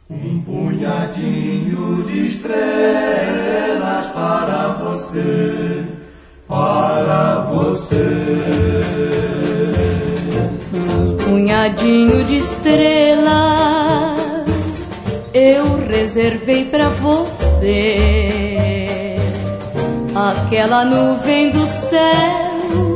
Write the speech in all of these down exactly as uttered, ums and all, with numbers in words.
Um punhadinho de estrelas para você, para você. Um punhadinho de estrelas eu reservei pra você. Aquela nuvem do céu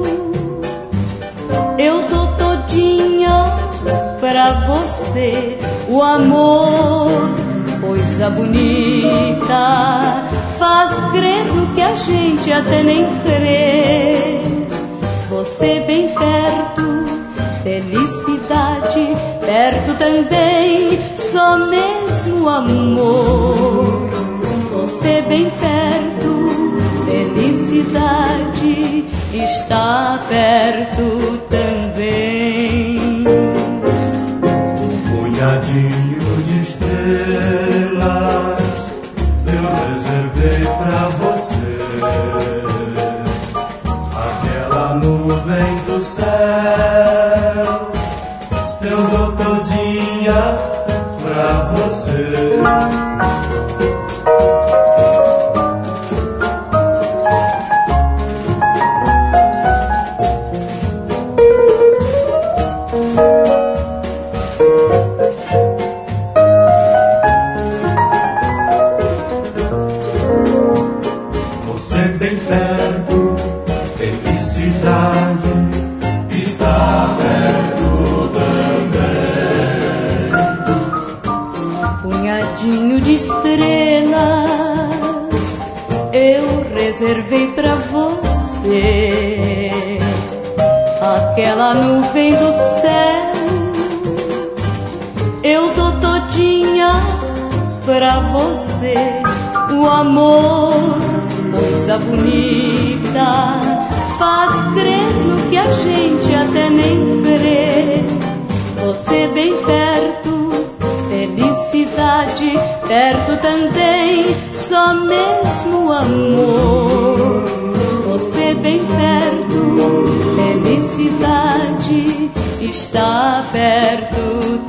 eu dou todinha pra você. O amor, coisa bonita, faz crer no que a gente até nem crê. Você bem perto, felicidade, perto também, só mesmo amor. Você bem perto, felicidade, está perto também. Punhadinho de estrelas eu reservei pra você. Aquela nuvem do céu eu dou todinha pra você. Você bem perto, felicidade está perto também. Punhadinho de estrelas eu reservei pra você. Aquela nuvem do céu eu dou todinha pra você. O amor, coisa bonita, faz crer no que a gente até nem crê. Você bem perto, felicidade, perto também, só mesmo amor. Você bem perto, felicidade, está perto